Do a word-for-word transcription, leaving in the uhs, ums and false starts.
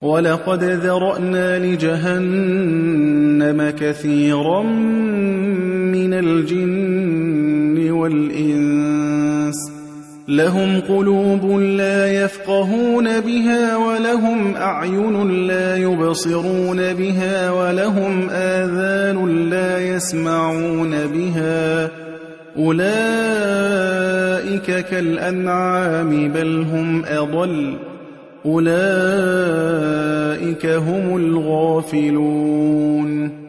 وَلَقَدْ ذَرَأْنَا لِجَهَنَّمَ كَثِيرًا مِّنَ الْجِنِّ وَالْإِنسِ لَهُمْ قُلُوبٌ لَّا يَفْقَهُونَ بِهَا وَلَهُمْ أَعْيُنٌ لَّا يُبْصِرُونَ بِهَا وَلَهُمْ آذَانٌ لَّا يَسْمَعُونَ بِهَا ۚ أُولَٰئِكَ كَالْأَنْعَامِ بَلْ هُمْ أَضَلُّ ۚ أُولَٰئِكَ هُمُ الْغَافِلُونَ